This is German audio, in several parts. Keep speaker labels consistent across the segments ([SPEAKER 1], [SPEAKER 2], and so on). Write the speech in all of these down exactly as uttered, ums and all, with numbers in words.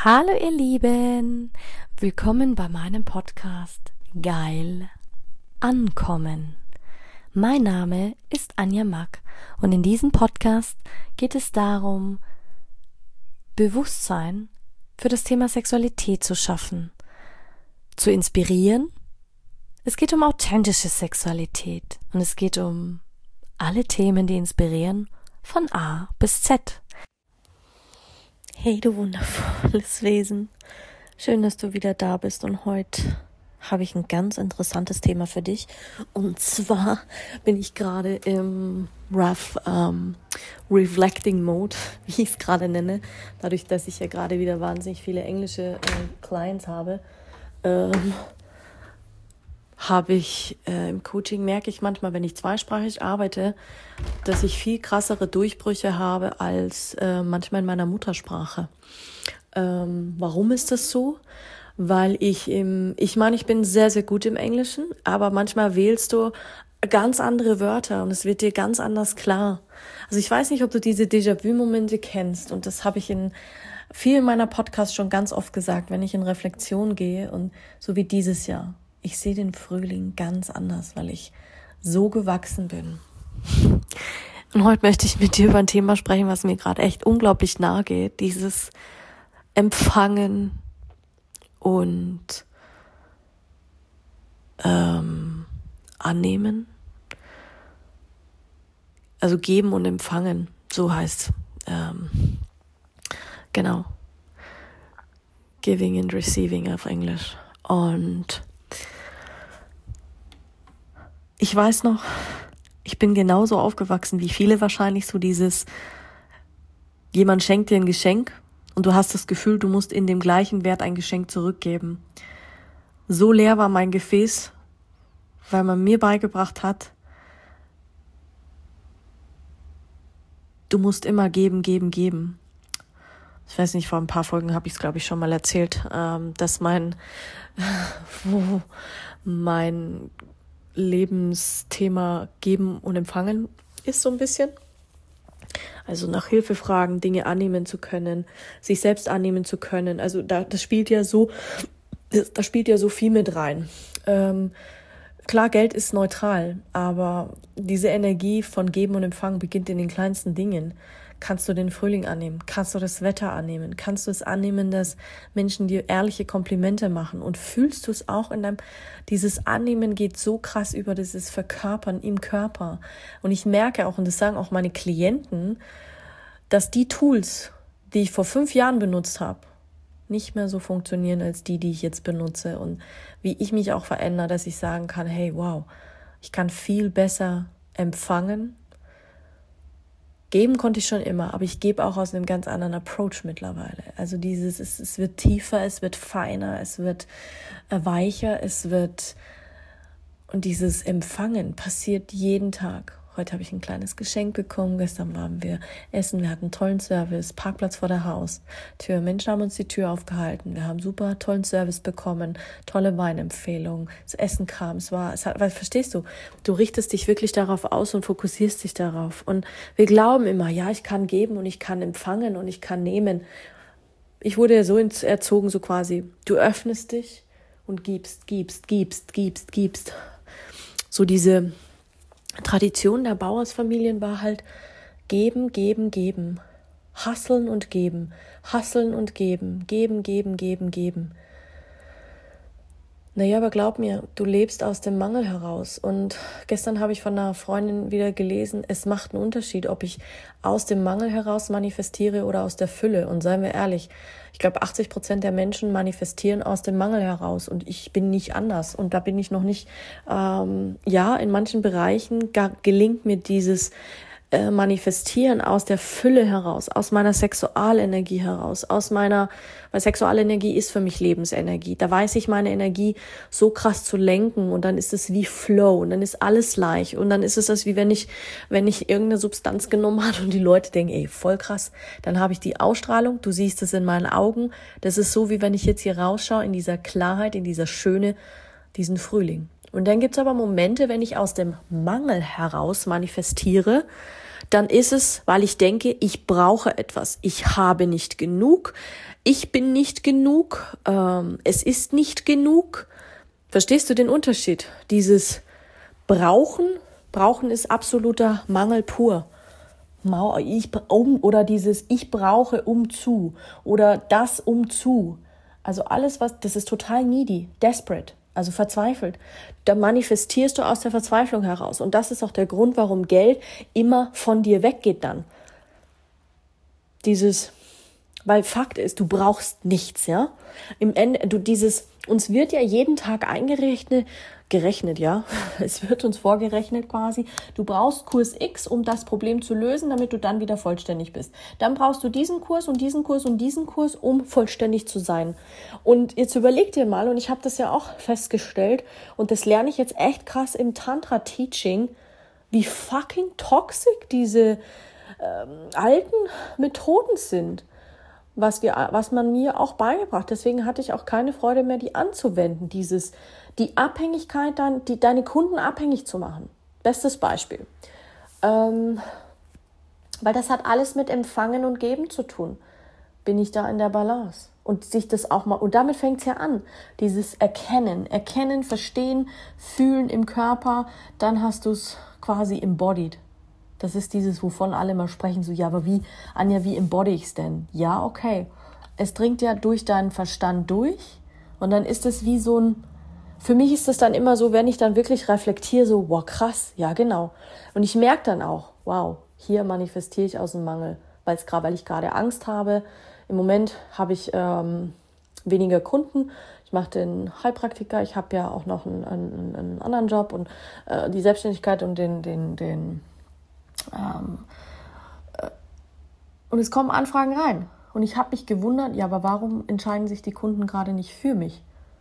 [SPEAKER 1] Hallo ihr Lieben, willkommen bei meinem Podcast Geil Ankommen. Mein Name ist Anja Mack und in diesem Podcast geht es darum, Bewusstsein für das Thema Sexualität zu schaffen, zu inspirieren. Es geht um authentische Sexualität und es geht um alle Themen, die inspirieren, von A bis Z. Hey, du wundervolles Wesen. Schön, dass du wieder da bist und heute habe ich ein ganz interessantes Thema für dich. Und zwar bin ich gerade im Rough ähm, Reflecting Mode, wie ich es gerade nenne. Dadurch, dass ich ja gerade wieder wahnsinnig viele englische äh, Clients habe, ähm, habe ich äh, im Coaching, merke ich manchmal, wenn ich zweisprachig arbeite, dass ich viel krassere Durchbrüche habe als äh, manchmal in meiner Muttersprache. Ähm, warum ist das so? Weil ich im, ich meine, ich bin sehr, sehr gut im Englischen, aber manchmal wählst du ganz andere Wörter und es wird dir ganz anders klar. Also ich weiß nicht, ob du diese Déjà-vu-Momente kennst, und das habe ich in vielen meiner Podcasts schon ganz oft gesagt, wenn ich in Reflexion gehe, und so wie dieses Jahr. Ich sehe den Frühling ganz anders, weil ich so gewachsen bin. Und heute möchte ich mit dir über ein Thema sprechen, was mir gerade echt unglaublich nahe geht. Dieses Empfangen und ähm, Annehmen. Also geben und empfangen, so heißt ähm, genau. Giving and receiving auf Englisch. Und ich weiß noch, ich bin genauso aufgewachsen wie viele wahrscheinlich, so dieses, jemand schenkt dir ein Geschenk und du hast das Gefühl, du musst in dem gleichen Wert ein Geschenk zurückgeben. So leer war mein Gefäß, weil man mir beigebracht hat, du musst immer geben, geben, geben. Ich weiß nicht, vor ein paar Folgen habe ich es, glaube ich, schon mal erzählt, ähm, dass mein, wo mein Lebensthema Geben und Empfangen ist so ein bisschen. Also nach Hilfe fragen, Dinge annehmen zu können, sich selbst annehmen zu können. Also da, das spielt ja so, da spielt ja so viel mit rein. Ähm, klar, Geld ist neutral, aber diese Energie von Geben und Empfangen beginnt in den kleinsten Dingen. Kannst du den Frühling annehmen? Kannst du das Wetter annehmen? Kannst du es annehmen, dass Menschen dir ehrliche Komplimente machen? Und fühlst du es auch in deinem, dieses Annehmen geht so krass über dieses Verkörpern im Körper. Und ich merke auch, und das sagen auch meine Klienten, dass die Tools, die ich vor fünf Jahren benutzt habe, nicht mehr so funktionieren als die, die ich jetzt benutze. Und wie ich mich auch verändere, dass ich sagen kann, hey, wow, ich kann viel besser empfangen. Geben konnte ich schon immer, aber ich gebe auch aus einem ganz anderen Approach mittlerweile. Also dieses, es, es wird tiefer, es wird feiner, es wird weicher, es wird, und dieses Empfangen passiert jeden Tag. Heute habe ich ein kleines Geschenk bekommen, gestern waren wir essen, wir hatten einen tollen Service, Parkplatz vor der Haustür, Menschen haben uns die Tür aufgehalten, wir haben super tollen Service bekommen, tolle Weinempfehlungen, das Essen kam, es war, es hat, weil, verstehst du, du richtest dich wirklich darauf aus und fokussierst dich darauf, und wir glauben immer, ja, ich kann geben und ich kann empfangen und ich kann nehmen. Ich wurde ja so erzogen, so quasi, du öffnest dich und gibst, gibst, gibst, gibst, gibst. So diese Tradition der Bauersfamilien war halt geben, geben, geben, hustlen und geben, hustlen und geben, geben, geben, geben, geben. Naja, aber glaub mir, du lebst aus dem Mangel heraus. Und gestern habe ich von einer Freundin wieder gelesen, es macht einen Unterschied, ob ich aus dem Mangel heraus manifestiere oder aus der Fülle. Und seien wir ehrlich, ich glaube, achtzig Prozent der Menschen manifestieren aus dem Mangel heraus. Und ich bin nicht anders. Und da bin ich noch nicht, ähm, ja, in manchen Bereichen gar, gelingt mir dieses äh, Manifestieren aus der Fülle heraus, aus meiner Sexualenergie heraus, aus meiner, weil Sexualenergie ist für mich Lebensenergie. Da weiß ich meine Energie so krass zu lenken, und dann ist es wie Flow und dann ist alles leicht, und dann ist es das, wie wenn ich, wenn ich irgendeine Substanz genommen habe und die Leute denken, ey, voll krass, dann habe ich die Ausstrahlung, du siehst es in meinen Augen, das ist so, wie wenn ich jetzt hier rausschaue in dieser Klarheit, in dieser Schöne, diesen Frühling. Und dann gibt's aber Momente, wenn ich aus dem Mangel heraus manifestiere, dann ist es, weil ich denke, ich brauche etwas. Ich habe nicht genug. Ich bin nicht genug. Ähm, es ist nicht genug. Verstehst du den Unterschied? Dieses Brauchen, Brauchen ist absoluter Mangel pur. Ich, um, oder dieses Ich brauche um zu oder das um zu. Also alles, was, das ist total needy, desperate, also verzweifelt. Da manifestierst du aus der Verzweiflung heraus. Und das ist auch der Grund, warum Geld immer von dir weggeht dann. Dieses, weil Fakt ist, du brauchst nichts, ja. Im Ende, du dieses, uns wird ja jeden Tag eingerechnet, gerechnet, ja. Es wird uns vorgerechnet quasi. Du brauchst Kurs X, um das Problem zu lösen, damit du dann wieder vollständig bist. Dann brauchst du diesen Kurs und diesen Kurs und diesen Kurs, um vollständig zu sein. Und jetzt überleg dir mal, und ich habe das ja auch festgestellt, und das lerne ich jetzt echt krass im Tantra-Teaching, wie fucking toxic diese ähm, alten Methoden sind. Was wir, was man mir auch beigebracht. Deswegen hatte ich auch keine Freude mehr, die anzuwenden. Dieses, die Abhängigkeit, dann, die, deine Kunden abhängig zu machen. Bestes Beispiel. Ähm, weil das hat alles mit Empfangen und Geben zu tun. Bin ich da in der Balance? Und sich das auch mal, und damit fängt es ja an. Dieses Erkennen, Erkennen, Verstehen, Fühlen im Körper, dann hast du es quasi embodied. Das ist dieses, wovon alle mal sprechen, so, ja, aber wie, Anja, wie embody ich es denn? Ja, okay. Es dringt ja durch deinen Verstand durch und dann ist es wie so ein, für mich ist es dann immer so, wenn ich dann wirklich reflektiere, so, wow, krass, ja, genau. Und ich merke dann auch, wow, hier manifestiere ich aus dem Mangel, weil es gerade, weil ich gerade Angst habe. Im Moment habe ich ähm, weniger Kunden. Ich mache den Heilpraktiker, ich habe ja auch noch einen, einen, einen anderen Job und äh, die Selbstständigkeit und den, den, den, Ähm, äh, und es kommen Anfragen rein. Und ich habe mich gewundert, ja, aber warum entscheiden sich die Kunden gerade nicht für mich?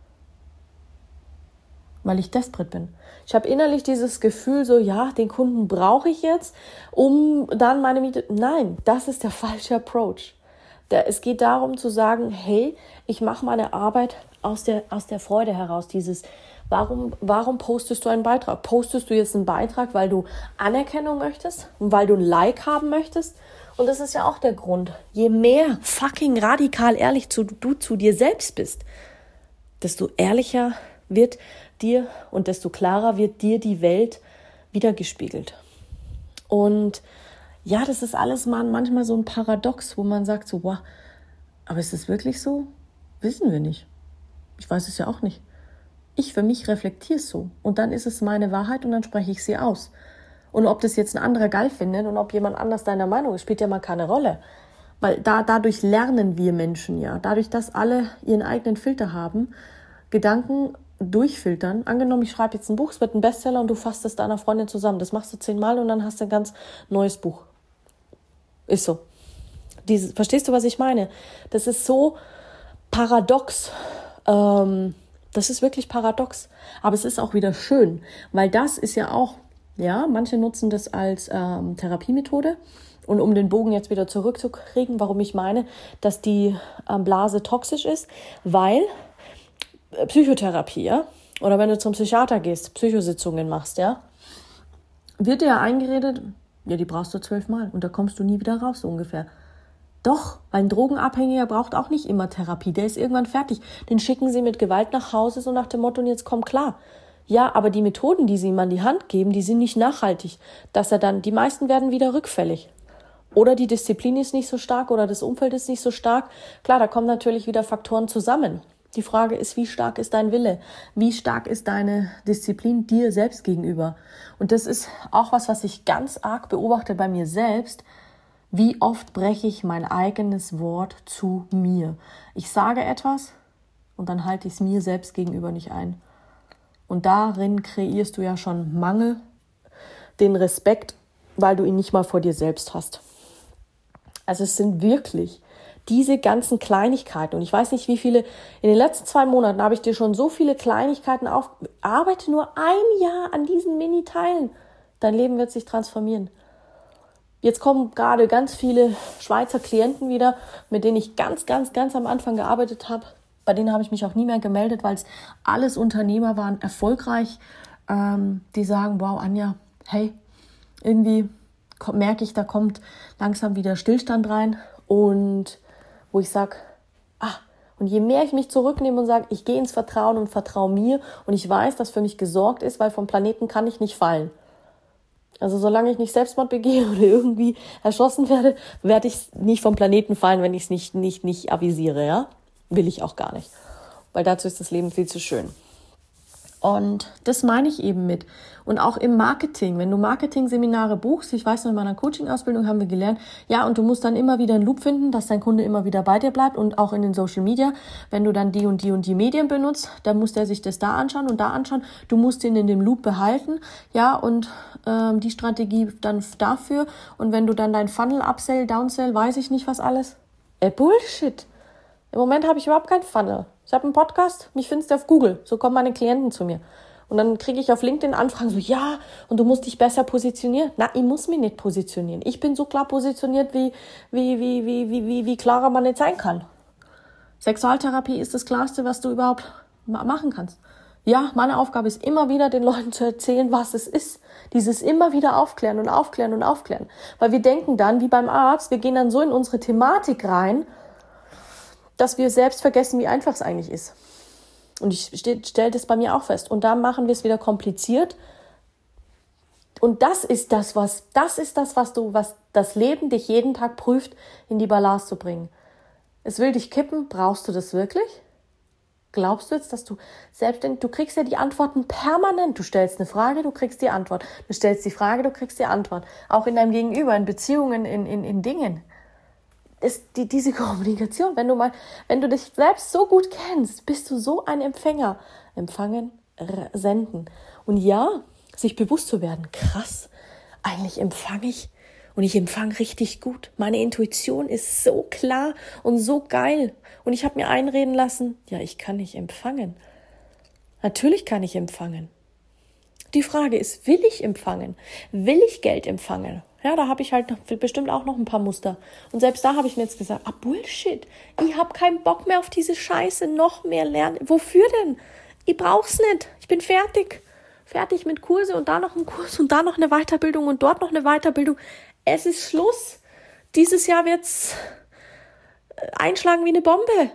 [SPEAKER 1] Weil ich desperate bin. Ich habe innerlich dieses Gefühl so, ja, den Kunden brauche ich jetzt, um dann meine Miete... Nein, das ist der falsche Approach. Der, es geht darum zu sagen, hey, ich mache meine Arbeit aus der, aus der Freude heraus, dieses... Warum, warum postest du einen Beitrag? Postest du jetzt einen Beitrag, weil du Anerkennung möchtest und weil du ein Like haben möchtest? Und das ist ja auch der Grund. Je mehr fucking radikal ehrlich zu, du zu dir selbst bist, desto ehrlicher wird dir und desto klarer wird dir die Welt wiedergespiegelt. Und ja, das ist alles mal manchmal so ein Paradox, wo man sagt so, wow, aber ist es wirklich so? Wissen wir nicht. Ich weiß es ja auch nicht. Ich für mich reflektiere es so und dann ist es meine Wahrheit und dann spreche ich sie aus. Und ob das jetzt ein anderer geil findet und ob jemand anders deiner Meinung ist, spielt ja mal keine Rolle. Weil da, dadurch lernen wir Menschen ja. Dadurch, dass alle ihren eigenen Filter haben, Gedanken durchfiltern. Angenommen, ich schreibe jetzt ein Buch, es wird ein Bestseller und du fasst es deiner Freundin zusammen. Das machst du zehnmal und dann hast du ein ganz neues Buch. Ist so. Dieses, verstehst du, was ich meine? Das ist so paradox. Ähm, Das ist wirklich paradox, aber es ist auch wieder schön, weil das ist ja auch, ja, manche nutzen das als ähm, Therapiemethode und um den Bogen jetzt wieder zurückzukriegen, warum ich meine, dass die ähm, Blase toxisch ist, weil äh, Psychotherapie, ja, oder wenn du zum Psychiater gehst, Psychositzungen machst, ja, wird dir ja eingeredet, ja, die brauchst du zwölfmal und da kommst du nie wieder raus, so ungefähr. Doch, weil ein Drogenabhängiger braucht auch nicht immer Therapie. Der ist irgendwann fertig. Den schicken sie mit Gewalt nach Hause, so nach dem Motto, und jetzt komm klar. Ja, aber die Methoden, die sie ihm an die Hand geben, die sind nicht nachhaltig. Dass er dann, die meisten werden wieder rückfällig. Oder die Disziplin ist nicht so stark oder das Umfeld ist nicht so stark. Klar, da kommen natürlich wieder Faktoren zusammen. Die Frage ist, wie stark ist dein Wille? Wie stark ist deine Disziplin dir selbst gegenüber? Und das ist auch was, was ich ganz arg beobachte bei mir selbst. Wie oft breche ich mein eigenes Wort zu mir? Ich sage etwas und dann halte ich es mir selbst gegenüber nicht ein. Und darin kreierst du ja schon Mangel, den Respekt, weil du ihn nicht mal vor dir selbst hast. Also es sind wirklich diese ganzen Kleinigkeiten. Und ich weiß nicht, wie viele, in den letzten zwei Monaten habe ich dir schon so viele Kleinigkeiten auf. Arbeite nur ein Jahr an diesen Mini-Teilen. Dein Leben wird sich transformieren. Jetzt kommen gerade ganz viele Schweizer Klienten wieder, mit denen ich ganz, ganz, ganz am Anfang gearbeitet habe. Bei denen habe ich mich auch nie mehr gemeldet, weil es alles Unternehmer waren, erfolgreich, ähm, die sagen, wow, Anja, hey, irgendwie merke ich, da kommt langsam wieder Stillstand rein und wo ich sage, ah, und je mehr ich mich zurücknehme und sage, ich gehe ins Vertrauen und vertraue mir und ich weiß, dass für mich gesorgt ist, weil vom Planeten kann ich nicht fallen. Also solange ich nicht Selbstmord begehe oder irgendwie erschossen werde, werde ich nicht vom Planeten fallen, wenn ich es nicht, nicht, nicht avisiere, ja? Will ich auch gar nicht. Weil dazu ist das Leben viel zu schön. Und das meine ich eben mit. Und auch im Marketing, wenn du Marketing-Seminare buchst, ich weiß noch, in meiner Coaching-Ausbildung haben wir gelernt, ja, und du musst dann immer wieder einen Loop finden, dass dein Kunde immer wieder bei dir bleibt und auch in den Social Media, wenn du dann die und die und die Medien benutzt, dann muss der sich das da anschauen und da anschauen, du musst ihn in dem Loop behalten, ja, und ähm, die Strategie dann dafür und wenn du dann dein Funnel, Upsell, Downsell, weiß ich nicht was alles, äh, Bullshit. Im Moment habe ich überhaupt keinen Funnel. Ich habe einen Podcast, mich findest du auf Google. So kommen meine Klienten zu mir. Und dann kriege ich auf LinkedIn Anfragen so, ja, und du musst dich besser positionieren. Na, ich muss mich nicht positionieren. Ich bin so klar positioniert, wie, wie, wie, wie, wie, wie, wie klarer man nicht sein kann. Sexualtherapie ist das Klarste, was du überhaupt machen kannst. Ja, meine Aufgabe ist immer wieder, den Leuten zu erzählen, was es ist. Dieses immer wieder aufklären und aufklären und aufklären. Weil wir denken dann, wie beim Arzt, wir gehen dann so in unsere Thematik rein, dass wir selbst vergessen, wie einfach es eigentlich ist. Und ich stelle das bei mir auch fest. Und da machen wir es wieder kompliziert. Und das ist das, was, das ist das, was du, was das Leben dich jeden Tag prüft, in die Balance zu bringen. Es will dich kippen. Brauchst du das wirklich? Glaubst du jetzt, dass du selbstständig, du kriegst ja die Antworten permanent. Du stellst eine Frage, du kriegst die Antwort. Du stellst die Frage, du kriegst die Antwort. Auch in deinem Gegenüber, in Beziehungen, in, in, in Dingen. Ist die, diese Kommunikation, wenn du mal, wenn du dich selbst so gut kennst, bist du so ein Empfänger. Empfangen, r- senden. Und ja, sich bewusst zu werden, krass, eigentlich empfange ich und ich empfange richtig gut. Meine Intuition ist so klar und so geil. Und ich habe mir einreden lassen, ja, ich kann nicht empfangen. Natürlich kann ich empfangen. Die Frage ist, will ich empfangen? Will ich Geld empfangen? Ja, da habe ich halt noch, bestimmt auch noch ein paar Muster. Und selbst da habe ich mir jetzt gesagt, ah, Bullshit, ich habe keinen Bock mehr auf diese Scheiße, noch mehr lernen. Wofür denn? Ich brauch's nicht. Ich bin fertig. Fertig mit Kurse und da noch ein Kurs und da noch eine Weiterbildung und dort noch eine Weiterbildung. Es ist Schluss. Dieses Jahr wird's einschlagen wie eine Bombe.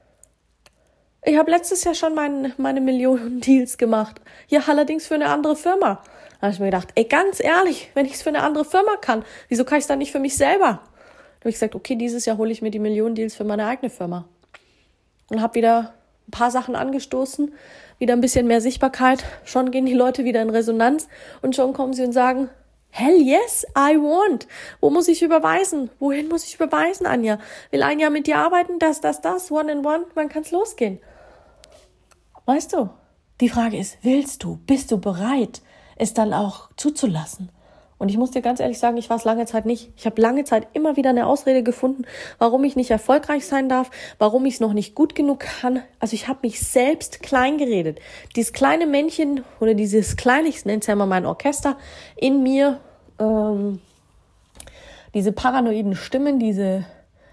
[SPEAKER 1] Ich habe letztes Jahr schon mein, meine Millionen Deals gemacht. Ja, allerdings für eine andere Firma. Da habe ich mir gedacht, ey, ganz ehrlich, wenn ich es für eine andere Firma kann, wieso kann ich es dann nicht für mich selber? Da habe ich gesagt, okay, dieses Jahr hole ich mir die Millionen Deals für meine eigene Firma. Und habe wieder ein paar Sachen angestoßen, wieder ein bisschen mehr Sichtbarkeit. Schon gehen die Leute wieder in Resonanz und schon kommen sie und sagen, hell yes, I want. Wo muss ich überweisen? Wohin muss ich überweisen, Anja? Will Anja mit dir arbeiten? Das, das, das, one in one, wann kann's losgehen? Weißt du, die Frage ist, willst du, bist du bereit, es dann auch zuzulassen? Und ich muss dir ganz ehrlich sagen, ich war es lange Zeit nicht. Ich habe lange Zeit immer wieder eine Ausrede gefunden, warum ich nicht erfolgreich sein darf, warum ich es noch nicht gut genug kann. Also ich habe mich selbst klein geredet. Dieses kleine Männchen oder dieses kleine, ich nenne es ja mal mein Orchester, in mir, ähm, diese paranoiden Stimmen, diese,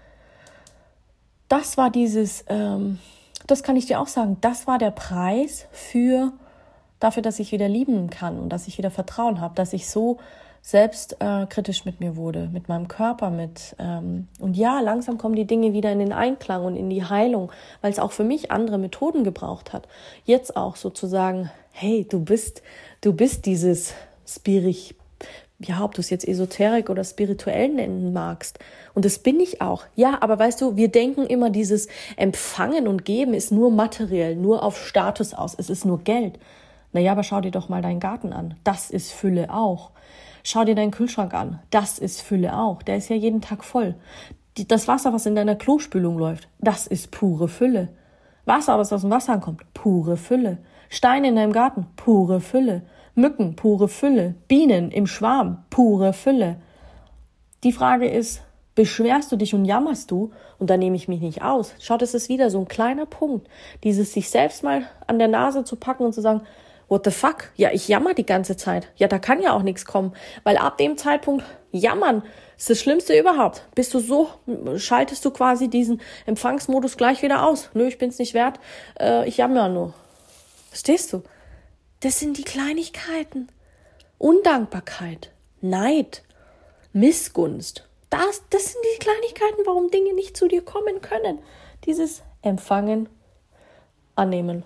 [SPEAKER 1] das war dieses, ähm, das kann ich dir auch sagen, das war der Preis für dafür, dass ich wieder lieben kann und dass ich wieder Vertrauen habe, dass ich so selbst äh, kritisch mit mir wurde, mit meinem Körper, mit ähm, und ja, langsam kommen die Dinge wieder in den Einklang und in die Heilung, weil es auch für mich andere Methoden gebraucht hat. Jetzt auch sozusagen, hey, du bist, du bist dieses Spirit, ja, ob du es jetzt Esoterik oder spirituell nennen magst. Und das bin ich auch. Ja, aber weißt du, wir denken immer, dieses Empfangen und Geben ist nur materiell, nur auf Status aus. Es ist nur Geld. Naja, aber schau dir doch mal deinen Garten an. Das ist Fülle auch. Schau dir deinen Kühlschrank an. Das ist Fülle auch. Der ist ja jeden Tag voll. Die, das Wasser, was in deiner Klospülung läuft, das ist pure Fülle. Wasser, was aus dem Wasser kommt, pure Fülle. Steine in deinem Garten, pure Fülle. Mücken, pure Fülle. Bienen im Schwarm, pure Fülle. Die Frage ist, beschwerst du dich und jammerst du? Und da nehme ich mich nicht aus. Schau, das ist wieder so ein kleiner Punkt. Dieses sich selbst mal an der Nase zu packen und zu sagen, what the fuck? Ja, ich jammer die ganze Zeit. Ja, da kann ja auch nichts kommen. Weil ab dem Zeitpunkt jammern ist das Schlimmste überhaupt. Bist du so, schaltest du quasi diesen Empfangsmodus gleich wieder aus. Nö, ich bin's nicht wert. Äh, ich jammer nur. Verstehst du? Das sind die Kleinigkeiten. Undankbarkeit, Neid. Missgunst. Das, das sind die Kleinigkeiten, warum Dinge nicht zu dir kommen können. Dieses Empfangen, Annehmen.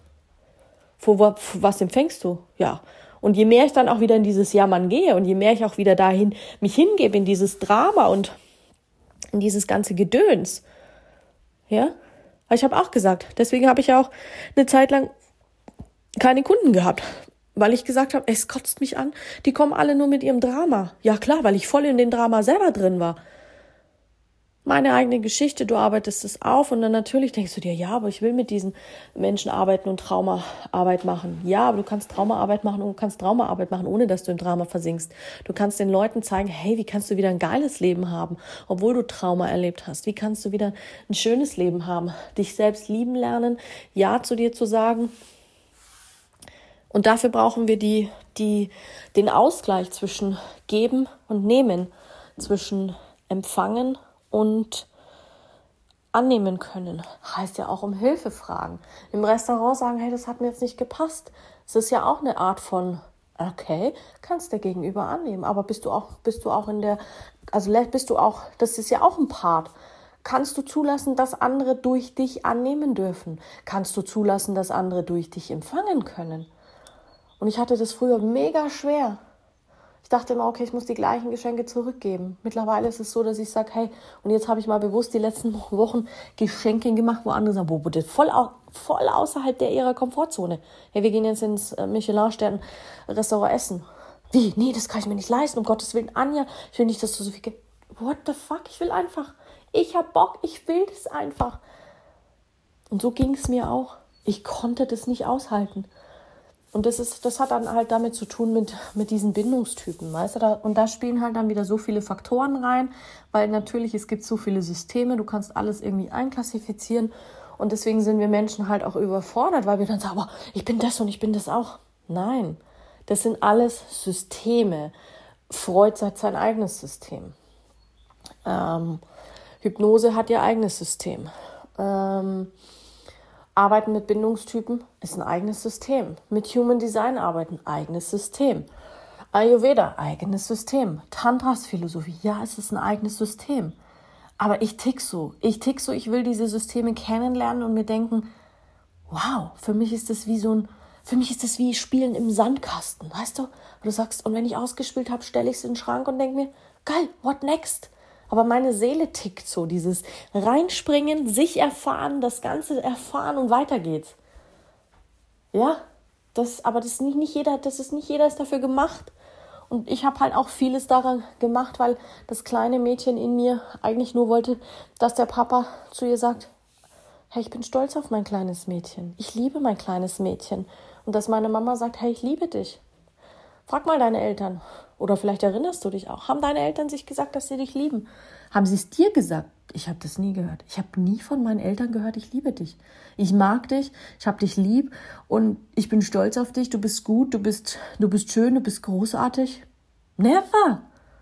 [SPEAKER 1] Für was empfängst du? Ja. Und je mehr ich dann auch wieder in dieses Jammern gehe und je mehr ich auch wieder dahin mich hingebe, in dieses Drama und in dieses ganze Gedöns, ja, weil ich habe auch gesagt, deswegen habe ich ja auch eine Zeit lang keine Kunden gehabt, weil ich gesagt habe, es kotzt mich an, die kommen alle nur mit ihrem Drama. Ja klar, weil ich voll in den Drama selber drin war. Meine eigene Geschichte, du arbeitest es auf und dann natürlich denkst du dir, ja, aber ich will mit diesen Menschen arbeiten und Traumaarbeit machen. Ja, aber du kannst Traumaarbeit machen und du kannst Traumaarbeit machen, ohne dass du im Drama versinkst. Du kannst den Leuten zeigen, hey, wie kannst du wieder ein geiles Leben haben, obwohl du Trauma erlebt hast? Wie kannst du wieder ein schönes Leben haben? Dich selbst lieben lernen, Ja zu dir zu sagen. Und dafür brauchen wir die, die, den Ausgleich zwischen Geben und Nehmen, zwischen Empfangen und annehmen können. Heißt ja auch um Hilfe fragen. Im Restaurant sagen, hey, das hat mir jetzt nicht gepasst. Das ist ja auch eine Art von, okay, kannst der Gegenüber annehmen. Aber bist du auch, bist du auch in der, also bist du auch, das ist ja auch ein Part. Kannst du zulassen, dass andere durch dich annehmen dürfen? Kannst du zulassen, dass andere durch dich empfangen können? Und ich hatte das früher mega schwer. Ich dachte immer, okay, ich muss die gleichen Geschenke zurückgeben. Mittlerweile ist es so, dass ich sage, hey, und jetzt habe ich mal bewusst die letzten Wochen Geschenke gemacht, wo andere sagen, boah, das voll, voll außerhalb der ihrer Komfortzone. Hey, wir gehen jetzt ins Michelin-Stern-Restaurant essen. Wie? Nee, das kann ich mir nicht leisten. Um Gottes Willen, Anja, ich will nicht, dass du so viel Geld... What the fuck? Ich will einfach. Ich habe Bock, ich will das einfach. Und so ging es mir auch. Ich konnte das nicht aushalten. Und das ist, das hat dann halt damit zu tun mit, mit diesen Bindungstypen, weißt du? Da, und da spielen halt dann wieder so viele Faktoren rein, weil natürlich, es gibt so viele Systeme, du kannst alles irgendwie einklassifizieren und deswegen sind wir Menschen halt auch überfordert, weil wir dann sagen, aber ich bin das und ich bin das auch. Nein, das sind alles Systeme. Freud hat sein eigenes System. Ähm, Hypnose hat ihr eigenes System. Ähm, Arbeiten mit Bindungstypen ist ein eigenes System. Mit Human Design arbeiten, eigenes System. Ayurveda, eigenes System. Tantras Philosophie, ja, es ist ein eigenes System. Aber ich tick so. Ich tick so, ich will diese Systeme kennenlernen und mir denken, wow, für mich ist das wie so ein, für mich ist das wie Spielen im Sandkasten, weißt du? Und du sagst, und wenn ich ausgespielt habe, stelle ich es in den Schrank und denke mir, geil, what next? Aber meine Seele tickt so, dieses Reinspringen, sich erfahren, das Ganze erfahren und weiter geht's. Ja, das, aber das ist nicht, nicht jeder, das ist nicht jeder ist dafür gemacht. Und ich habe halt auch vieles daran gemacht, weil das kleine Mädchen in mir eigentlich nur wollte, dass der Papa zu ihr sagt, hey, ich bin stolz auf mein kleines Mädchen. Ich liebe mein kleines Mädchen. Und dass meine Mama sagt, hey, ich liebe dich. Frag mal deine Eltern. Oder vielleicht erinnerst du dich auch. Haben deine Eltern sich gesagt, dass sie dich lieben? Haben sie es dir gesagt? Ich habe das nie gehört. Ich habe nie von meinen Eltern gehört, ich liebe dich. Ich mag dich, ich habe dich lieb und ich bin stolz auf dich. Du bist gut, du bist, du bist schön, du bist großartig. Never.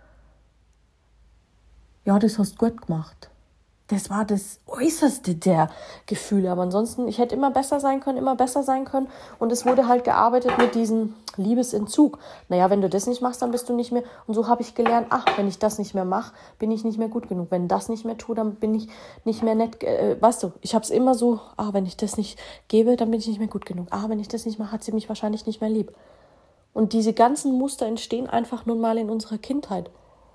[SPEAKER 1] Ja, das hast du gut gemacht. Das war das Äußerste der Gefühle. Aber ansonsten, ich hätte immer besser sein können, immer besser sein können. Und es wurde halt gearbeitet mit diesem Liebesentzug. Naja, wenn du das nicht machst, dann bist du nicht mehr. Und so habe ich gelernt, ach, wenn ich das nicht mehr mache, bin ich nicht mehr gut genug. Wenn das nicht mehr tue, dann bin ich nicht mehr nett. Äh, weißt du, ich habe es immer so, ah, wenn ich das nicht gebe, dann bin ich nicht mehr gut genug. Ah, wenn ich das nicht mache, hat sie mich wahrscheinlich nicht mehr lieb. Und diese ganzen Muster entstehen einfach nun mal in unserer Kindheit.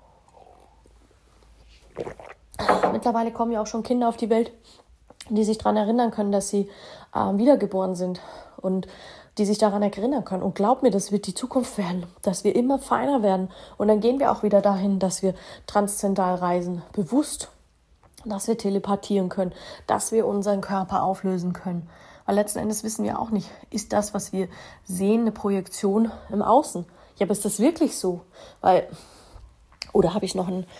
[SPEAKER 1] Mittlerweile kommen ja auch schon Kinder auf die Welt, die sich daran erinnern können, dass sie äh, wiedergeboren sind und die sich daran erinnern können. Und glaub mir, das wird die Zukunft werden, dass wir immer feiner werden. Und dann gehen wir auch wieder dahin, dass wir transzendal reisen, bewusst, dass wir telepathieren können, dass wir unseren Körper auflösen können. Weil letzten Endes wissen wir auch nicht, ist das, was wir sehen, eine Projektion im Außen? Ja, aber ist das wirklich so? Weil, oder habe ich noch ein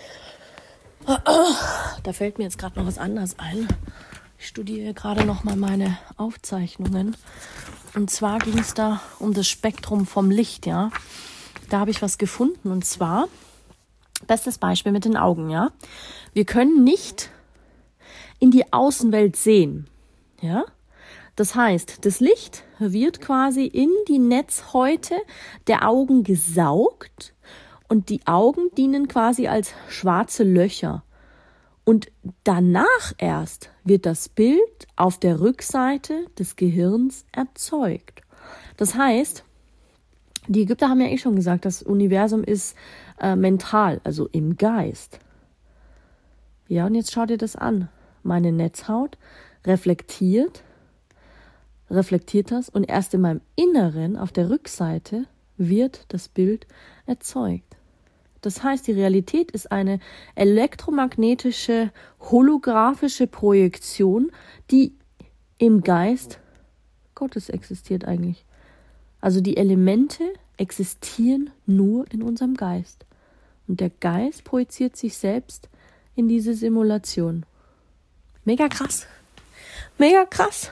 [SPEAKER 1] Da fällt mir jetzt gerade noch was anderes ein. Ich studiere gerade noch mal meine Aufzeichnungen. Und zwar ging es da um das Spektrum vom Licht, ja. Da habe ich was gefunden. Und zwar, bestes Beispiel mit den Augen, ja. Wir können nicht in die Außenwelt sehen, ja. Das heißt, das Licht wird quasi in die Netzhäute der Augen gesaugt
[SPEAKER 2] Und die Augen dienen quasi als schwarze Löcher. Und danach erst wird das Bild auf der Rückseite des Gehirns erzeugt. Das heißt, die Ägypter haben ja eh schon gesagt, das Universum ist äh, mental, also im Geist. Ja, und jetzt schau dir das an. Meine Netzhaut reflektiert, reflektiert das und erst in meinem Inneren, auf der Rückseite, wird das Bild erzeugt. Das heißt, die Realität ist eine elektromagnetische, holographische Projektion, die im Geist Gottes existiert eigentlich. Also die Elemente existieren nur in unserem Geist. Und der Geist projiziert sich selbst in diese Simulation. Mega krass. Mega krass.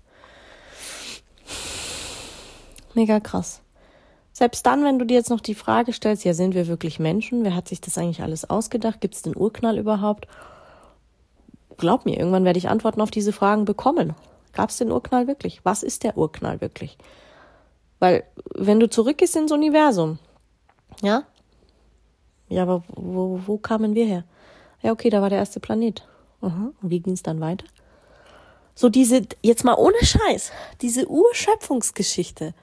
[SPEAKER 2] Mega krass. Selbst dann, wenn du dir jetzt noch die Frage stellst, ja, sind wir wirklich Menschen? Wer hat sich das eigentlich alles ausgedacht? Gibt es den Urknall überhaupt? Glaub mir, irgendwann werde ich Antworten auf diese Fragen bekommen. Gab es den Urknall wirklich? Was ist der Urknall wirklich? Weil, wenn du zurückgehst ins Universum, ja, ja, aber wo, wo kamen wir her? Ja, okay, da war der erste Planet. Aha. Und wie ging es dann weiter? So diese, jetzt mal ohne Scheiß, diese Urschöpfungsgeschichte.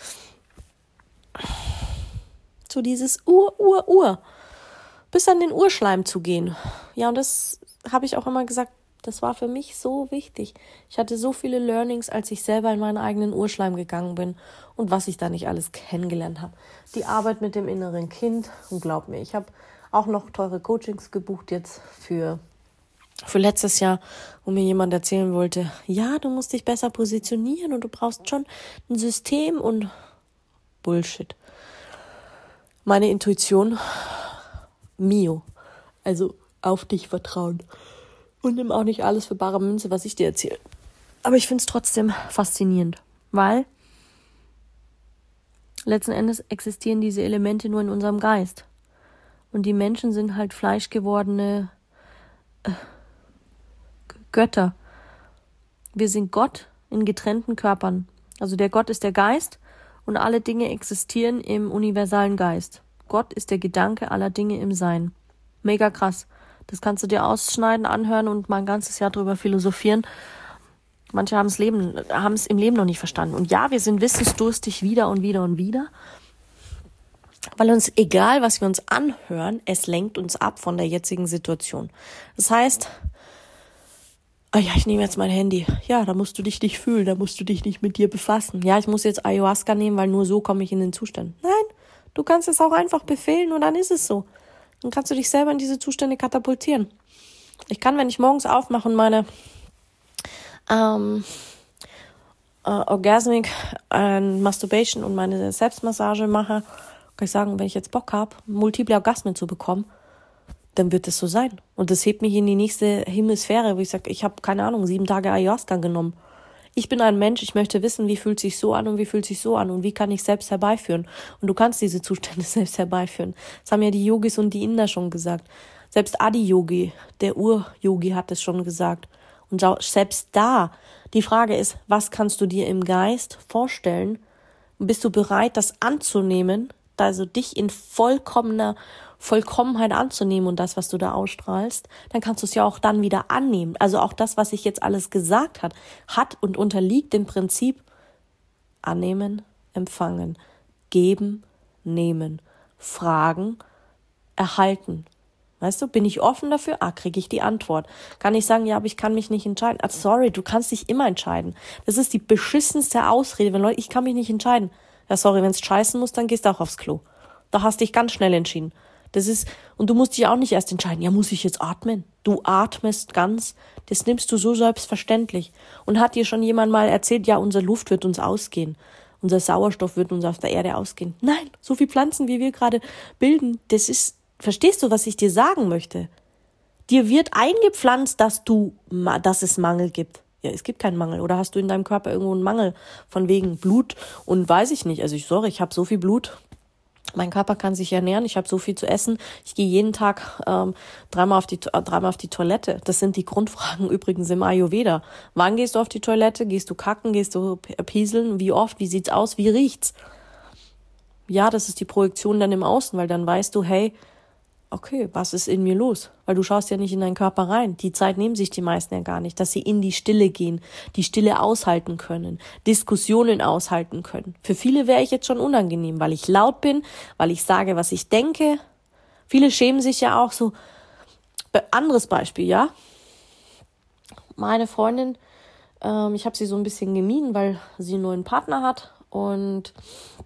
[SPEAKER 2] So dieses Ur, Ur, Ur. Bis an den Urschleim zu gehen. Ja, und das habe ich auch immer gesagt, das war für mich so wichtig. Ich hatte so viele Learnings, als ich selber in meinen eigenen Urschleim gegangen bin und was ich da nicht alles kennengelernt habe. Die Arbeit mit dem inneren Kind. Und glaub mir, ich habe auch noch teure Coachings gebucht jetzt für, für letztes Jahr, wo mir jemand erzählen wollte, ja, du musst dich besser positionieren und du brauchst schon ein System und Bullshit. Meine Intuition, Mio, also auf dich vertrauen. Und nimm auch nicht alles für bare Münze, was ich dir erzähle. Aber ich finde es trotzdem faszinierend, weil letzten Endes existieren diese Elemente nur in unserem Geist. Und die Menschen sind halt fleischgewordene äh, Götter. Wir sind Gott in getrennten Körpern. Also der Gott ist der Geist und alle Dinge existieren im universalen Geist. Gott ist der Gedanke aller Dinge im Sein. Mega krass. Das kannst du dir ausschneiden, anhören und mal ein ganzes Jahr drüber philosophieren. Manche haben es Leben, haben es im Leben noch nicht verstanden. Und ja, wir sind wissensdurstig wieder und wieder und wieder. Weil uns, egal was wir uns anhören, es lenkt uns ab von der jetzigen Situation. Das heißt, oh ja, ich nehme jetzt mein Handy. Ja, da musst du dich nicht fühlen, da musst du dich nicht mit dir befassen. Ja, ich muss jetzt Ayahuasca nehmen, weil nur so komme ich in den Zustand. Nein, du kannst es auch einfach befehlen und dann ist es so. Dann kannst du dich selber in diese Zustände katapultieren. Ich kann, wenn ich morgens aufmache und meine ähm, äh, Orgasmic äh, Masturbation und meine Selbstmassage mache, kann ich sagen, wenn ich jetzt Bock habe, multiple Orgasmen zu bekommen, dann wird es so sein. Und das hebt mich in die nächste Hemisphäre, wo ich sage, ich habe, keine Ahnung, sieben Tage Ayahuasca genommen. Ich bin ein Mensch, ich möchte wissen, wie fühlt sich so an und wie fühlt sich so an und wie kann ich selbst herbeiführen. Und du kannst diese Zustände selbst herbeiführen. Das haben ja die Yogis und die Inder schon gesagt. Selbst Adi-Yogi, der Ur-Yogi, hat es schon gesagt. Und selbst da, die Frage ist, was kannst du dir im Geist vorstellen? Bist du bereit, das anzunehmen? Also dich in vollkommener Vollkommenheit anzunehmen und das, was du da ausstrahlst, dann kannst du es ja auch dann wieder annehmen. Also auch das, was ich jetzt alles gesagt habe, hat und unterliegt dem Prinzip annehmen, empfangen, geben, nehmen, fragen, erhalten. Weißt du, bin ich offen dafür? Ah, kriege ich die Antwort. Kann ich sagen, ja, aber ich kann mich nicht entscheiden. Ah, sorry, du kannst dich immer entscheiden. Das ist die beschissenste Ausrede, wenn Leute, ich kann mich nicht entscheiden. Ja, sorry, wenn es scheißen muss, dann gehst du auch aufs Klo. Da hast dich ganz schnell entschieden. Das ist, und du musst dich auch nicht erst entscheiden, ja, muss ich jetzt atmen? Du atmest ganz, das nimmst du so selbstverständlich. Und hat dir schon jemand mal erzählt, ja, unsere Luft wird uns ausgehen. Unser Sauerstoff wird uns auf der Erde ausgehen. Nein, so viele Pflanzen, wie wir gerade bilden, das ist, verstehst du, was ich dir sagen möchte? Dir wird eingepflanzt, dass du, dass es Mangel gibt. Ja, es gibt keinen Mangel. Oder hast du in deinem Körper irgendwo einen Mangel von wegen Blut und weiß ich nicht. Also ich sorry, ich habe so viel Blut. Mein Körper kann sich ernähren. Ich habe so viel zu essen. Ich gehe jeden Tag ähm, dreimal auf die äh, dreimal auf die Toilette. Das sind die Grundfragen übrigens im Ayurveda. Wann gehst du auf die Toilette? Gehst du kacken? Gehst du pieseln? Wie oft? Wie sieht's aus? Wie riecht's? Ja, das ist die Projektion dann im Außen, weil dann weißt du, hey, okay, was ist in mir los? Weil du schaust ja nicht in deinen Körper rein. Die Zeit nehmen sich die meisten ja gar nicht, dass sie in die Stille gehen, die Stille aushalten können, Diskussionen aushalten können. Für viele wäre ich jetzt schon unangenehm, weil ich laut bin, weil ich sage, was ich denke. Viele schämen sich ja auch so. Anderes Beispiel, ja. Meine Freundin, ähm, ich habe sie so ein bisschen gemieden, weil sie einen neuen Partner hat und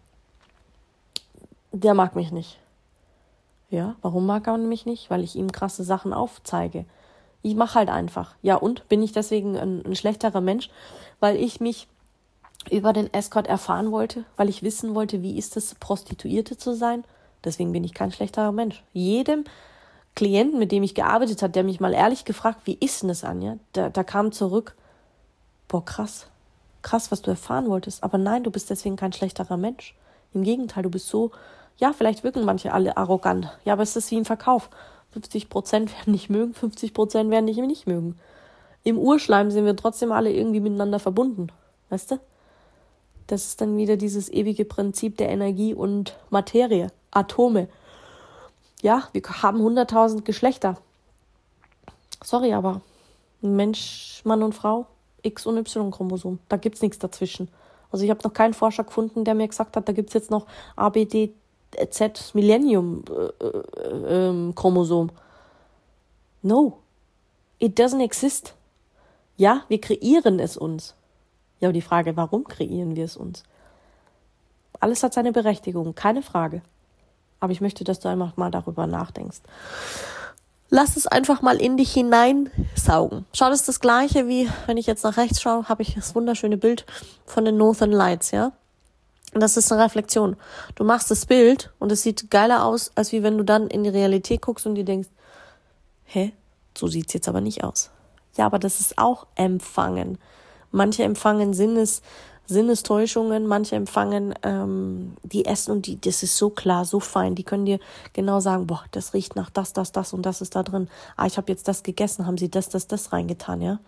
[SPEAKER 2] der mag mich nicht. Ja, warum mag er mich nicht? Weil ich ihm krasse Sachen aufzeige. Ich mache halt einfach. Ja, und bin ich deswegen ein, ein schlechterer Mensch, weil ich mich über den Escort erfahren wollte, weil ich wissen wollte, wie ist es, Prostituierte zu sein? Deswegen bin ich kein schlechterer Mensch. Jedem Klienten, mit dem ich gearbeitet habe, der mich mal ehrlich gefragt, wie ist denn das, Anja? Da, da kam zurück, boah, krass, krass, was du erfahren wolltest. Aber nein, du bist deswegen kein schlechterer Mensch. Im Gegenteil, du bist so, ja, vielleicht wirken manche alle arrogant. Ja, aber es ist wie im Verkauf. fünfzig Prozent werden nicht mögen, fünfzig Prozent werden dich nicht mögen. Im Urschleim sind wir trotzdem alle irgendwie miteinander verbunden. Weißt du? Das ist dann wieder dieses ewige Prinzip der Energie und Materie, Atome. Ja, wir haben hunderttausend Geschlechter. Sorry, aber Mensch, Mann und Frau, X- und Y-Chromosom. Da gibt's nichts dazwischen. Also ich habe noch keinen Forscher gefunden, der mir gesagt hat, da gibt's jetzt noch A, B, D, Z, Millennium-Chromosom. No. It doesn't exist. Ja, wir kreieren es uns. Ja, aber die Frage, warum kreieren wir es uns? Alles hat seine Berechtigung, keine Frage. Aber ich möchte, dass du einfach mal darüber nachdenkst. Lass es einfach mal in dich hineinsaugen. Schau, das ist das Gleiche wie, wenn ich jetzt nach rechts schaue, habe ich das wunderschöne Bild von den Northern Lights, ja? Und das ist eine Reflexion. Du machst das Bild und es sieht geiler aus, als wie wenn du dann in die Realität guckst und dir denkst, hä, so sieht's jetzt aber nicht aus. Ja, aber das ist auch Empfangen. Manche empfangen Sinnes, Sinnestäuschungen, manche empfangen ähm, die Essen und die, das ist so klar, so fein. Die können dir genau sagen, boah, das riecht nach das, das, das und das ist da drin. Ah, ich habe jetzt das gegessen, haben sie das, das, das reingetan, ja?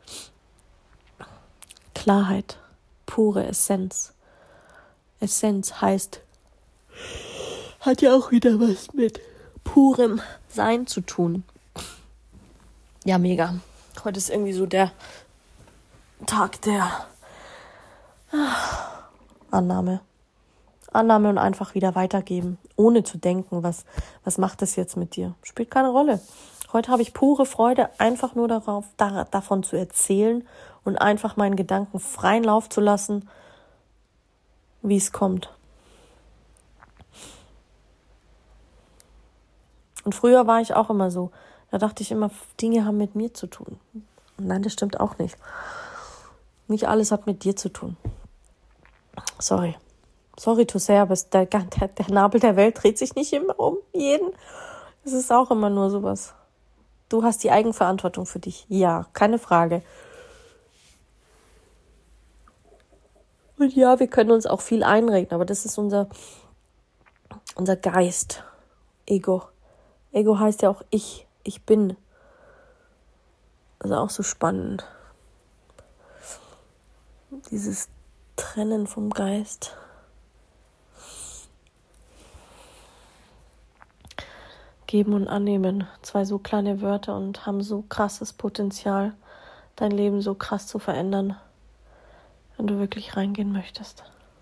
[SPEAKER 2] Klarheit, pure Essenz. Essenz heißt, hat ja auch wieder was mit purem Sein zu tun. Ja, mega. Heute ist irgendwie so der Tag der Annahme. Annahme und einfach wieder weitergeben, ohne zu denken, was, was macht das jetzt mit dir? Spielt keine Rolle. Heute habe ich pure Freude, einfach nur darauf, da, davon zu erzählen und einfach meinen Gedanken freien Lauf zu lassen, wie es kommt. Und früher war ich auch immer so. Da dachte ich immer, Dinge haben mit mir zu tun. Nein, das stimmt auch nicht. Nicht alles hat mit dir zu tun. Sorry. Sorry to say, aber der, der, der Nabel der Welt dreht sich nicht immer um jeden. Es ist auch immer nur sowas. Du hast die Eigenverantwortung für dich. Ja, keine Frage. Und ja, wir können uns auch viel einreden, aber das ist unser, unser Geist. Ego. Ego heißt ja auch ich. Ich bin. Das ist auch so spannend. Dieses Trennen vom Geist. Geben und annehmen. Zwei so kleine Wörter und haben so krasses Potenzial, dein Leben so krass zu verändern, wenn du wirklich reingehen möchtest.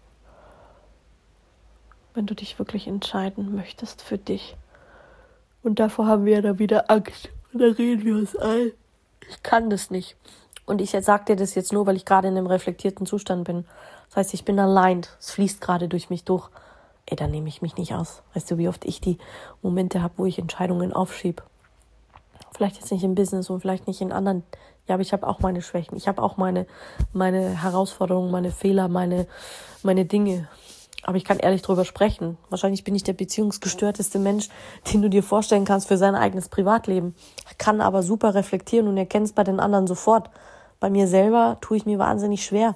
[SPEAKER 2] Wenn du dich wirklich entscheiden möchtest für dich. Und davor haben wir ja dann wieder Angst. Und da reden wir uns ein. Ich kann das nicht. Und ich sage dir das jetzt nur, weil ich gerade in einem reflektierten Zustand bin. Das heißt, ich bin allein. Es fließt gerade durch mich durch. Ey, dann nehme ich mich nicht aus. Weißt du, wie oft ich die Momente habe, wo ich Entscheidungen aufschiebe. Vielleicht jetzt nicht im Business und vielleicht nicht in anderen. Ja, aber ich habe auch meine Schwächen. Ich habe auch meine, meine Herausforderungen, meine Fehler, meine, meine Dinge. Aber ich kann ehrlich drüber sprechen. Wahrscheinlich bin ich der beziehungsgestörteste Mensch, den du dir vorstellen kannst für sein eigenes Privatleben. Ich kann aber super reflektieren und erkenne es bei den anderen sofort. Bei mir selber tue ich mir wahnsinnig schwer.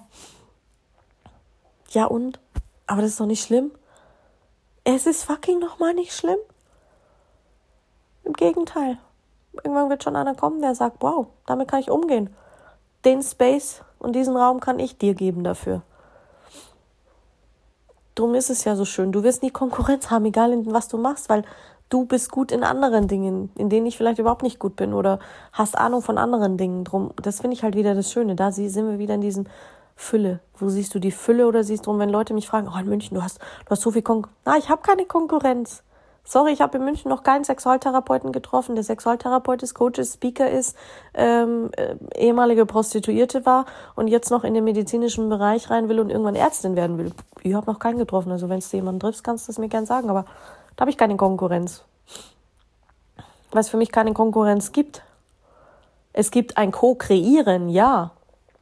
[SPEAKER 2] Ja und? Aber das ist doch nicht schlimm. Es ist fucking nochmal nicht schlimm. Im Gegenteil. Irgendwann wird schon einer kommen, der sagt, wow, damit kann ich umgehen. Den Space und diesen Raum kann ich dir geben dafür. drum ist es ja so schön. Du wirst nie Konkurrenz haben, egal in was du machst, weil du bist gut in anderen Dingen, in denen ich vielleicht überhaupt nicht gut bin oder hast Ahnung von anderen Dingen. Drum, das finde ich halt wieder das Schöne. Da sind wir wieder in diesem Fülle. Wo siehst du die Fülle oder siehst du, wenn Leute mich fragen, oh in München, du hast, du hast so viel Konkurrenz. Na, ich habe keine Konkurrenz. Sorry, ich habe in München noch keinen Sexualtherapeuten getroffen, der Sexualtherapeut ist, Coach ist, Speaker ist, ähm, äh, ehemalige Prostituierte war und jetzt noch in den medizinischen Bereich rein will und irgendwann Ärztin werden will. Ich habe noch keinen getroffen. Also wenn du jemanden triffst, kannst du es mir gern sagen. Aber da habe ich keine Konkurrenz. Weil es für mich keine Konkurrenz gibt. Es gibt ein Co-Kreieren, ja.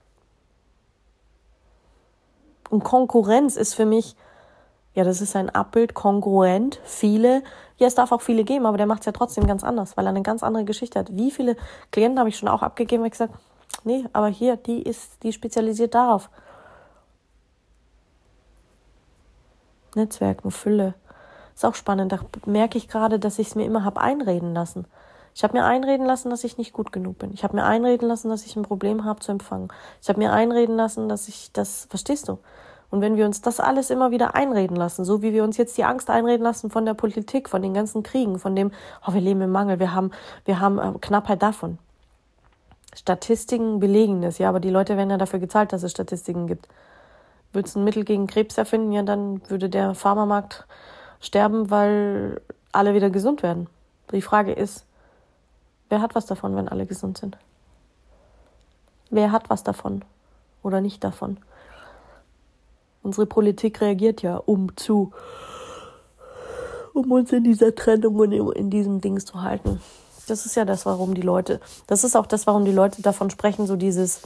[SPEAKER 2] Und Konkurrenz ist für mich, ja, das ist ein Abbild, kongruent, viele. Ja, es darf auch viele geben, aber der macht es ja trotzdem ganz anders, weil er eine ganz andere Geschichte hat. Wie viele Klienten habe ich schon auch abgegeben, weil ich gesagt, nee, aber hier, die ist, die spezialisiert darauf. Netzwerken, Fülle. Ist auch spannend. Da merke ich gerade, dass ich es mir immer habe einreden lassen. Ich habe mir einreden lassen, dass ich nicht gut genug bin. Ich habe mir einreden lassen, dass ich ein Problem habe zu empfangen. Ich habe mir einreden lassen, dass ich das, verstehst du? Und wenn wir uns das alles immer wieder einreden lassen, so wie wir uns jetzt die Angst einreden lassen von der Politik, von den ganzen Kriegen, von dem, oh, wir leben im Mangel, wir haben, wir haben äh, Knappheit davon. Statistiken belegen das, ja, aber die Leute werden ja dafür gezahlt, dass es Statistiken gibt. Würdest du ein Mittel gegen Krebs erfinden, ja, dann würde der Pharmamarkt sterben, weil alle wieder gesund werden. Die Frage ist, wer hat was davon, wenn alle gesund sind? Wer hat was davon oder nicht davon? Unsere Politik reagiert ja, um zu, um uns in dieser Trennung und in diesem Dings zu halten. Das ist ja das, warum die Leute, das ist auch das, warum die Leute davon sprechen, so dieses,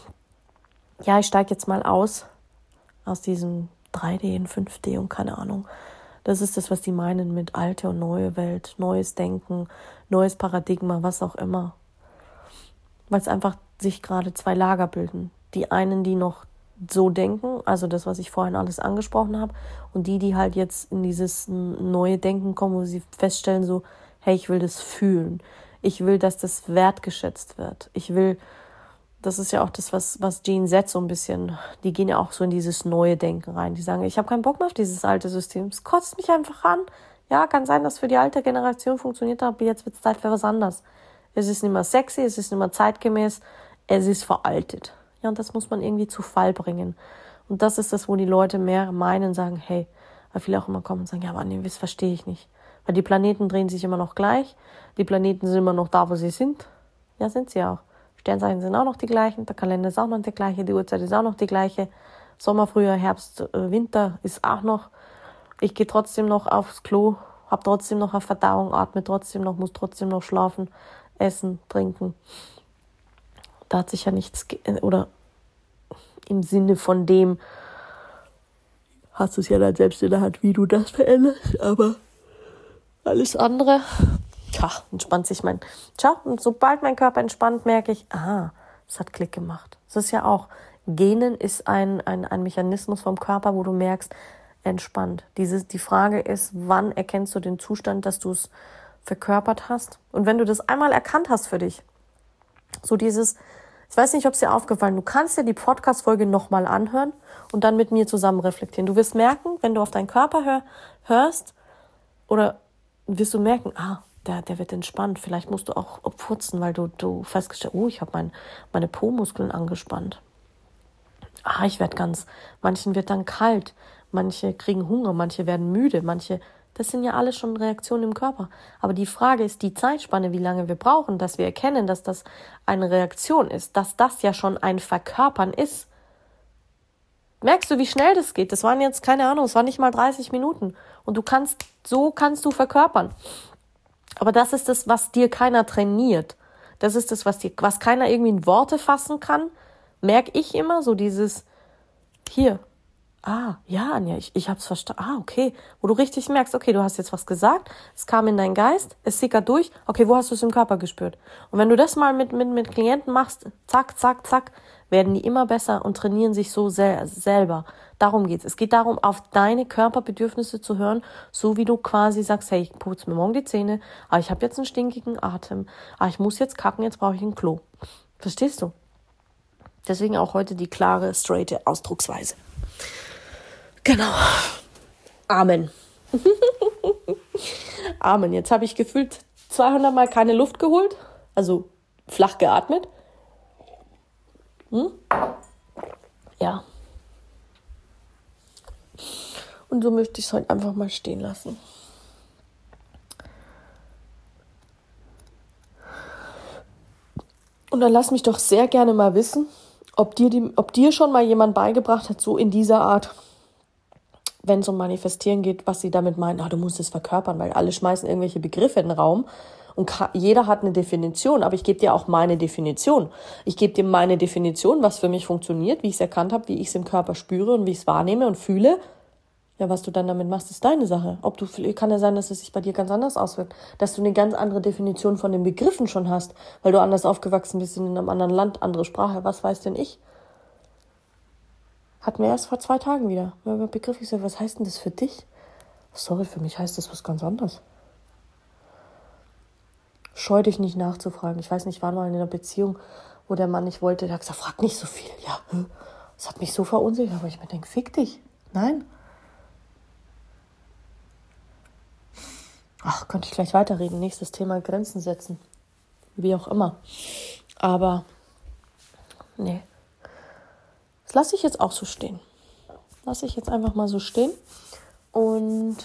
[SPEAKER 2] ja, ich steige jetzt mal aus, aus diesem drei D in fünf D und keine Ahnung. Das ist das, was die meinen mit alte und neue Welt, neues Denken, neues Paradigma, was auch immer. Weil es einfach sich gerade zwei Lager bilden. Die einen, die noch so denken, also das, was ich vorhin alles angesprochen habe, und die, die halt jetzt in dieses neue Denken kommen, wo sie feststellen so, hey, ich will das fühlen. Ich will, dass das wertgeschätzt wird. Ich will, das ist ja auch das, was, was Gen Z so ein bisschen, die gehen ja auch so in dieses neue Denken rein. Die sagen, ich habe keinen Bock mehr auf dieses alte System. Es kotzt mich einfach an. Ja, kann sein, dass für die alte Generation funktioniert hat, aber jetzt wird es Zeit für was anderes. Es ist nicht mehr sexy, es ist nicht mehr zeitgemäß, es ist veraltet. Ja, und das muss man irgendwie zu Fall bringen. Und das ist das, wo die Leute mehr meinen, sagen, hey, weil viele auch immer kommen und sagen, ja, Mann, das verstehe ich nicht. Weil die Planeten drehen sich immer noch gleich, die Planeten sind immer noch da, wo sie sind. Ja, sind sie auch. Sternzeichen sind auch noch die gleichen, der Kalender ist auch noch der gleiche, die Uhrzeit ist auch noch die gleiche. Sommer, Frühjahr, Herbst, Winter ist auch noch. Ich gehe trotzdem noch aufs Klo, habe trotzdem noch eine Verdauung, atme trotzdem noch, muss trotzdem noch schlafen, essen, trinken. Da hat sich ja nichts, ge- oder im Sinne von dem, hast du es ja dann selbst in der Hand, wie du das veränderst, aber alles andere, tja, entspannt sich mein, tja, und sobald mein Körper entspannt, merke ich, aha, es hat Klick gemacht. Das ist ja auch, Gähnen ist ein, ein, ein Mechanismus vom Körper, wo du merkst, entspannt. Dieses, die Frage ist, wann erkennst du den Zustand, dass du es verkörpert hast? Und wenn du das einmal erkannt hast für dich, so dieses, ich weiß nicht, ob es dir aufgefallen ist, du kannst dir die Podcast-Folge nochmal anhören und dann mit mir zusammen reflektieren. Du wirst merken, wenn du auf deinen Körper hör, hörst, oder wirst du merken, ah, der, der wird entspannt. Vielleicht musst du auch furzen, weil du, du festgestellt, oh, ich habe mein, meine Po-Muskeln angespannt. Ah, ich werde ganz, manchen wird dann kalt, manche kriegen Hunger, manche werden müde, manche, das sind ja alles schon Reaktionen im Körper. Aber die Frage ist die Zeitspanne, wie lange wir brauchen, dass wir erkennen, dass das eine Reaktion ist, dass das ja schon ein Verkörpern ist. Merkst du, wie schnell das geht? Das waren jetzt, keine Ahnung, es waren nicht mal dreißig Minuten. Und du kannst, so kannst du verkörpern. Aber das ist das, was dir keiner trainiert. Das ist das, was dir, was keiner irgendwie in Worte fassen kann. Merke ich immer so dieses, hier, ah, ja, Anja, ich, ich hab's verstanden. Ah, okay. Wo du richtig merkst, okay, du hast jetzt was gesagt, es kam in deinen Geist, es sickert durch, okay, wo hast du es im Körper gespürt? Und wenn du das mal mit, mit, mit Klienten machst, zack, zack, zack, werden die immer besser und trainieren sich so sel- selber. Darum geht's. Es geht darum, auf deine Körperbedürfnisse zu hören, so wie du quasi sagst, hey, ich putze mir morgen die Zähne, ah, ich habe jetzt einen stinkigen Atem, ah, ich muss jetzt kacken, jetzt brauche ich ein Klo. Verstehst du? Deswegen auch heute die klare, straighte Ausdrucksweise. Genau. Amen. Amen. Jetzt habe ich gefühlt zweihundert Mal keine Luft geholt, also flach geatmet. Hm? Ja. Und so möchte ich es heute einfach mal stehen lassen. Und dann lass mich doch sehr gerne mal wissen, ob dir, die, ob dir schon mal jemand beigebracht hat, so in dieser Art, wenn es um Manifestieren geht, was sie damit meinen, ah, du musst es verkörpern, weil alle schmeißen irgendwelche Begriffe in den Raum und ka- jeder hat eine Definition, aber ich gebe dir auch meine Definition. Ich gebe dir meine Definition, was für mich funktioniert, wie ich es erkannt habe, wie ich es im Körper spüre und wie ich es wahrnehme und fühle. Ja, was du dann damit machst, ist deine Sache. Ob du, kann ja sein, dass es sich bei dir ganz anders auswirkt, dass du eine ganz andere Definition von den Begriffen schon hast, weil du anders aufgewachsen bist in einem anderen Land, andere Sprache, was weiß denn ich? Hatten wir erst vor zwei Tagen wieder. Über Begriff, ich so, was heißt denn das für dich? Sorry, für mich heißt das was ganz anderes. Scheu dich nicht nachzufragen. Ich weiß nicht, ich war mal in einer Beziehung, wo der Mann nicht wollte, der hat gesagt, frag nicht so viel. Ja, das hat mich so verunsichert, aber ich mir denke, fick dich. Nein. Ach, könnte ich gleich weiterreden. Nächstes Thema, Grenzen setzen. Wie auch immer. Aber, nee. Das lasse ich jetzt auch so stehen. Lasse ich jetzt einfach mal so stehen. Und,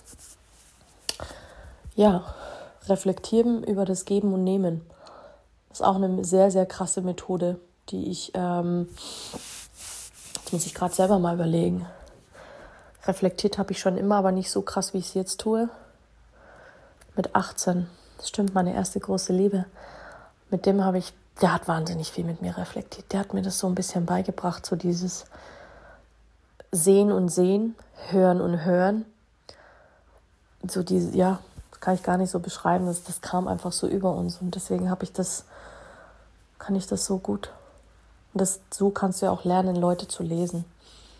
[SPEAKER 2] ja, reflektieren über das Geben und Nehmen. Das ist auch eine sehr, sehr krasse Methode, die ich, ähm, jetzt muss ich gerade selber mal überlegen. Reflektiert habe ich schon immer, aber nicht so krass, wie ich es jetzt tue. Mit achtzehn, das stimmt, meine erste große Liebe. Mit dem habe ich, der hat wahnsinnig viel mit mir reflektiert. Der hat mir das so ein bisschen beigebracht, so dieses Sehen und Sehen, Hören und Hören. So diese, ja, das kann ich gar nicht so beschreiben, das, das kam einfach so über uns. Und deswegen habe ich das, kann ich das so gut. Und das, so kannst du ja auch lernen, Leute zu lesen.